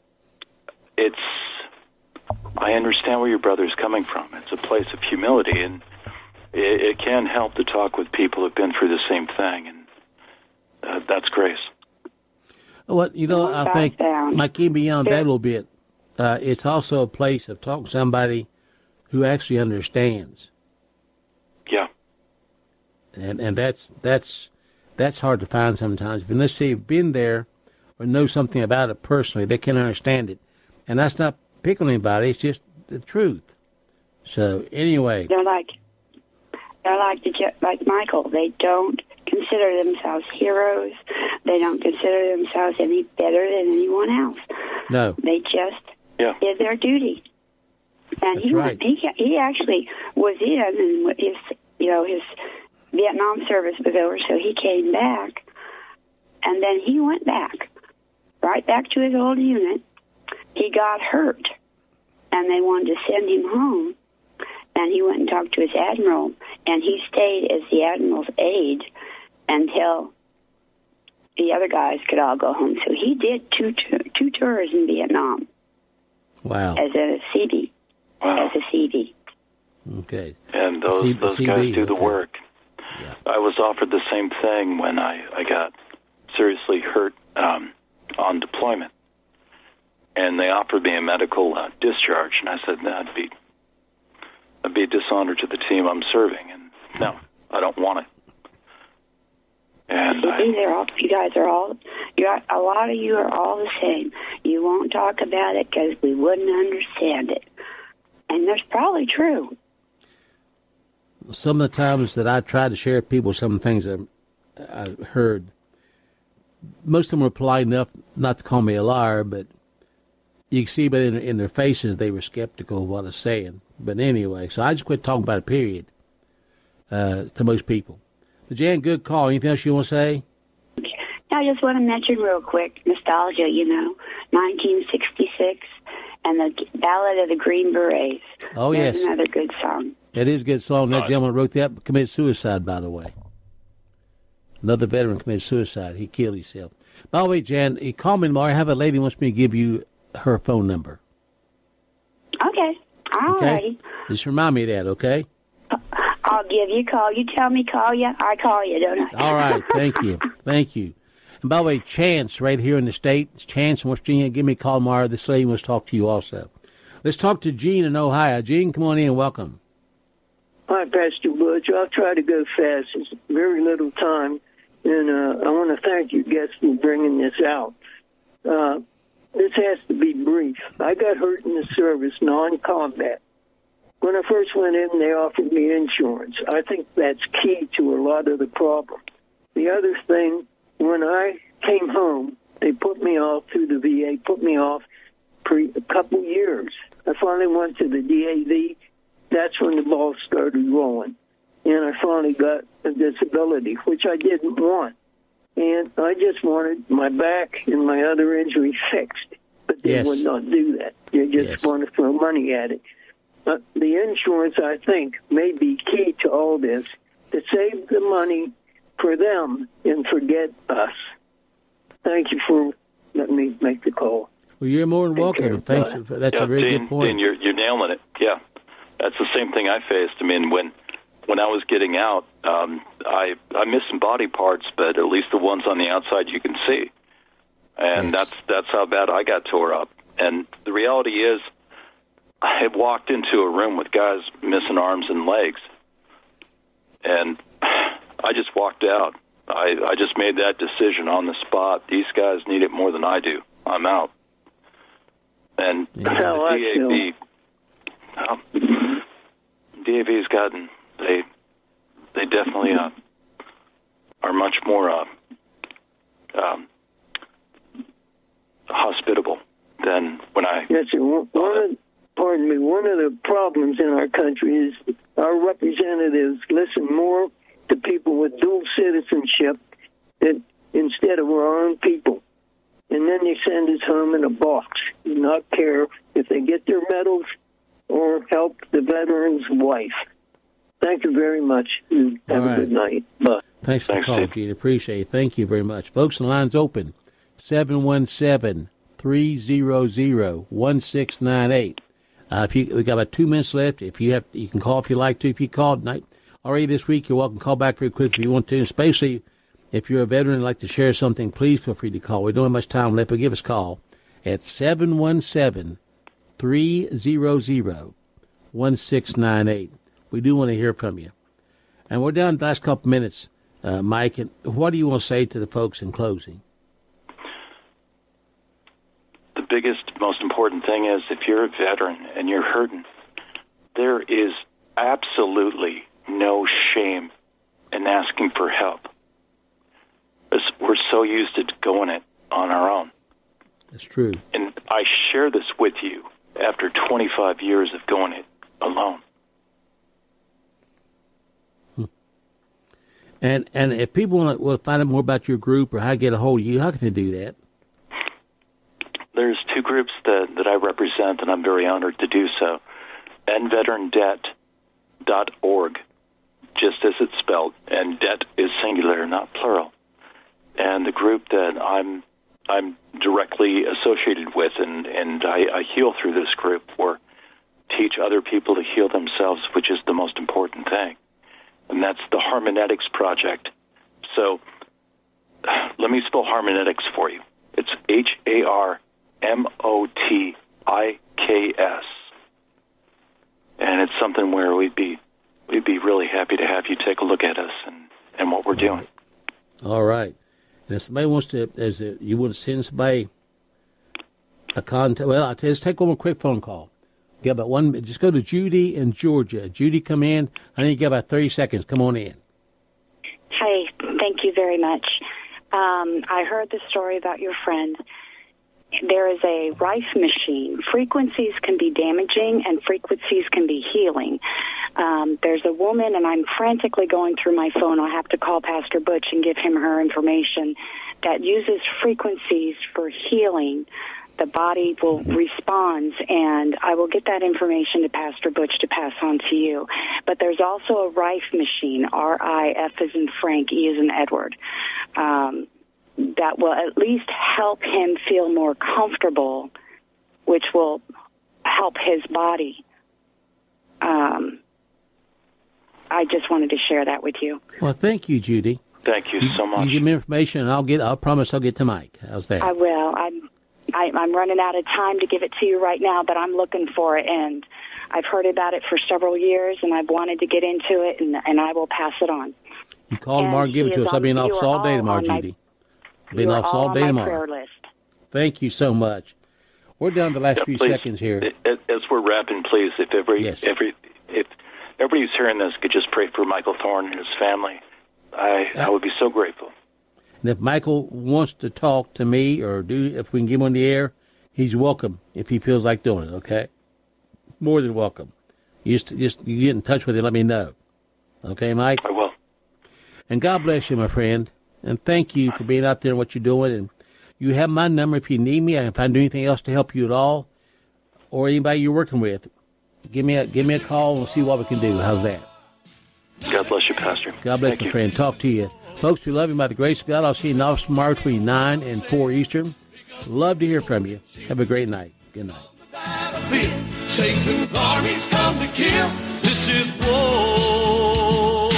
I understand where your brother's coming from. It's a place of humility, and it can help to talk with people who've been through the same thing, and that's grace. Well, you know, I think, Mike, even beyond that a little bit, it's also a place of talking to somebody who actually understands. Yeah. And that's hard to find sometimes. Unless they've been there or know something about it personally, they can understand it. And that's not picking on anybody, it's just the truth. So, anyway. They're like Michael. They don't consider themselves heroes. They don't consider themselves any better than anyone else. No. They just did their duty. And he actually was in, and his Vietnam service was over, so he came back, and then he went back, right back to his old unit. He got hurt, and they wanted to send him home, and he went and talked to his admiral, and he stayed as the admiral's aide until the other guys could all go home. So he did two tours in Vietnam. Wow. As a CD. Wow. As a CD. Okay. And those guys do the work. Yeah. I was offered the same thing when I got seriously hurt on deployment. And they offered me a medical discharge, and I said, no, that'd be a dishonor to the team I'm serving, and no, I don't want it. And a lot of you are all the same. You won't talk about it because we wouldn't understand it. And that's probably true. Some of the times that I try to share with people some of the things that I heard, most of them were polite enough not to call me a liar, but you can see but in their faces they were skeptical of what I was saying. But anyway, so I just quit talking about it, period, to most people. But Jan, good call. Anything else you want to say? I just want to mention real quick, nostalgia, 1966 and the Ballad of the Green Berets. Oh, yes. That's another good song. It is a good song. That gentleman wrote that, committed suicide, by the way. Another veteran committed suicide. He killed himself. By the way, Jan, he called me tomorrow. I have a lady who wants me to give you her phone number. Okay. All okay? righty. Just remind me of that, okay? I'll give you a call. You tell me call you, I call you, don't I? All right. Thank you. Thank you. And by the way, Chance, right here in the state, Chance in West Virginia, give me a call tomorrow. This lady wants to talk to you also. Let's talk to Gene in Ohio. Gene, come on in. Welcome. Hi, Pastor Butch. I'll try to go fast. It's very little time, and I want to thank you guests for bringing this out. This has to be brief. I got hurt in the service, non-combat. When I first went in, they offered me insurance. I think that's key to a lot of the problem. The other thing, when I came home, they put me off through the VA, put me off for a couple years. I finally went to the DAV. That's when the ball started rolling. And I finally got a disability, which I didn't want. And I just wanted my back and my other injury fixed. But they would not do that. They just want to throw money at it. The insurance, I think, may be key to all this, to save the money for them and forget us. Thank you for letting me make the call. Well, you're more than welcome. Thanks. That's a very good point. Dean, you're nailing it. Yeah, that's the same thing I faced. I mean, when I was getting out, I missed some body parts, but at least the ones on the outside you can see. And that's how bad I got tore up. And the reality is, I had walked into a room with guys missing arms and legs, and I just walked out. I just made that decision on the spot. These guys need it more than I do. I'm out. And the DAV's gotten, they definitely are much more hospitable than when I... Yes, one of the problems in our country is our representatives listen more to people with dual citizenship instead of our own people. And then they send us home in a box, do not care if they get their medals or help the veteran's wife. Thank you very much. Have a good night. Bye. Thanks for the call, Gene. Appreciate it. Thank you very much. Folks, the line's open. 717-300-1698. We got about 2 minutes left. You can call if you like to. If you called tonight already this week, you're welcome to call back very quick if you want to. Especially if you're a veteran and like to share something, please feel free to call. We don't have much time left, but give us a call at 717-300-1698. We do want to hear from you. And we're down to the last couple minutes, Mike. And what do you want to say to the folks in closing? The biggest, most important thing is if you're a veteran and you're hurting, there is absolutely no shame in asking for help. We're so used to going it on our own. That's true. And I share this with you after 25 years of going it alone. And if people want to find out more about your group or how to get a hold of you, how can they do that? There's two groups that I represent, and I'm very honored to do so. endveterandebt.org, just as it's spelled, and debt is singular, not plural. And the group that I'm directly associated with, and I heal through this group, or teach other people to heal themselves, which is the most important thing. And that's the Harmonetics Project. So let me spell Harmonetics for you. It's HARMOTIKS. And it's something where we'd be really happy to have you take a look at us and what we're doing. All right. And if somebody wants to, you want to send somebody a contact, well, I'll tell you, let's take one more quick phone call. Get about one. Just go to Judy in Georgia. Judy, come in. I need to get about 30 seconds. Come on in. Hi, thank you very much. I heard the story about your friend. There is a Rife machine. Frequencies can be damaging and frequencies can be healing. There's a woman, and I'm frantically going through my phone. I'll have to call Pastor Butch and give him her information, that uses frequencies for healing. The body will respond, and I will get that information to Pastor Butch to pass on to you. But there's also a Rife machine, R-I-F as in Frank, E as in Edward, that will at least help him feel more comfortable, which will help his body. I just wanted to share that with you. Well, thank you, Judy. Thank you so much. You give me information, and I'll promise I'll get to Mike. How's that? I will. I'm running out of time to give it to you right now, but I'm looking for it, and I've heard about it for several years, and I've wanted to get into it, and I will pass it on. You call tomorrow and give it to us. I'll be in office all day tomorrow, Judy. I'll be in office all day tomorrow. Prayer list. Thank you so much. We're down to the last few seconds here. As we're wrapping, please, if everybody's hearing this, could just pray for Michael Thorne and his family. I would be so grateful. And if Michael wants to talk to me or if we can get him on the air, he's welcome if he feels like doing it, okay? More than welcome. You get in touch with him, let me know. Okay, Mike? I will. And God bless you, my friend. And thank you for being out there and what you're doing. And you have my number if you need me. And if I do anything else to help you at all, or anybody you're working with, give me a call and we'll see what we can do. How's that? God bless you, Pastor. God bless you, friend. Talk to you. Folks, we love you by the grace of God. I'll see you in office tomorrow between 9 and 4 Eastern. Love to hear from you. Have a great night. Good night. Satan's armies come to kill. This is war.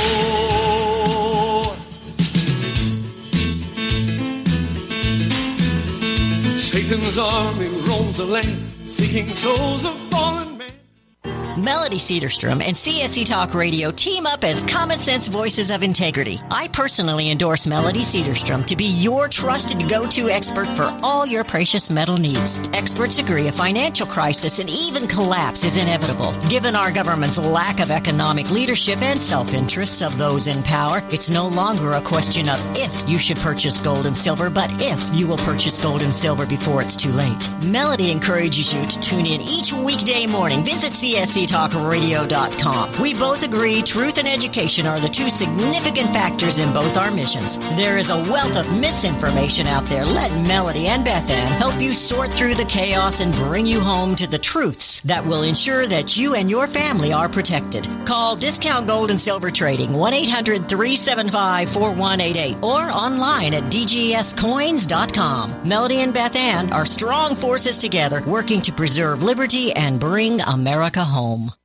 Satan's army roams the land, seeking souls of fallen men. Melody Cedarstrom and CSC Talk Radio team up as common sense voices of integrity. I personally endorse Melody Cedarstrom to be your trusted go-to expert for all your precious metal needs. Experts agree a financial crisis and even collapse is inevitable. Given our government's lack of economic leadership and self-interests of those in power, it's no longer a question of if you should purchase gold and silver, but if you will purchase gold and silver before it's too late. Melody encourages you to tune in each weekday morning. Visit CSCTalkRadio.com. We both agree truth and education are the two significant factors in both our missions. There is a wealth of misinformation out there. Let Melody and Beth Ann help you sort through the chaos and bring you home to the truths that will ensure that you and your family are protected. Call Discount Gold and Silver Trading 1-800-375-4188 or online at dgscoins.com. Melody and Beth Ann are strong forces together working to preserve liberty and bring America home.